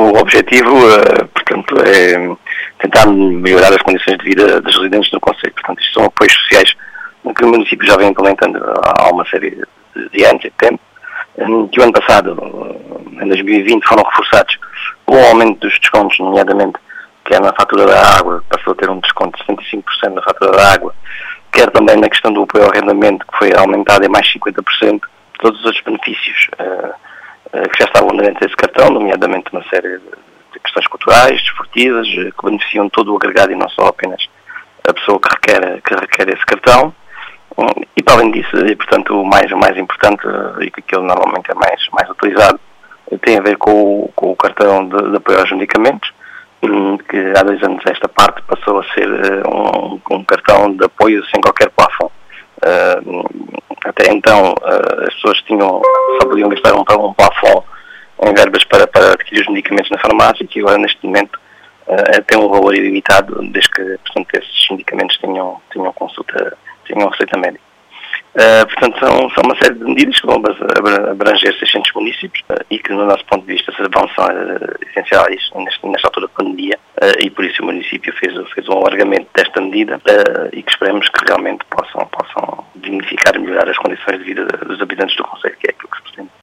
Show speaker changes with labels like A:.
A: o objetivo, portanto, é tentar melhorar as condições de vida dos residentes do concelho. Portanto, isto são apoios sociais que o município já vem implementando há uma série de anos e de tempo, que o ano passado, em 2020, foram reforçados com o aumento dos descontos, nomeadamente, quer na fatura da água, que passou a ter um desconto de 75% na fatura da água, quer também na questão do apoio ao arrendamento, que foi aumentado em mais 50%, todos os outros benefícios que já estavam dentro desse cartão, nomeadamente uma série de questões culturais, desportivas, que beneficiam todo o agregado e não só apenas a pessoa que requer esse cartão. E para além disso, e portanto o mais importante, e que aquilo normalmente é mais utilizado, tem a ver com o cartão de apoio aos medicamentos, que há 2 anos esta parte passou a ser um cartão de apoio sem qualquer plafond. Até então as pessoas só podiam gastar um plafond em verbas para adquirir os medicamentos na farmácia, que agora neste momento tem um valor ilimitado, desde que, portanto, esses medicamentos tenham consulta, tenham receita médica. Portanto, são uma série de medidas que vão abranger 600 municípios e que, no nosso ponto de vista, são essenciais nesta altura de pandemia, e por isso o município fez um alargamento desta medida e que esperemos que realmente possam dignificar e melhorar as condições de vida dos habitantes do concelho, que é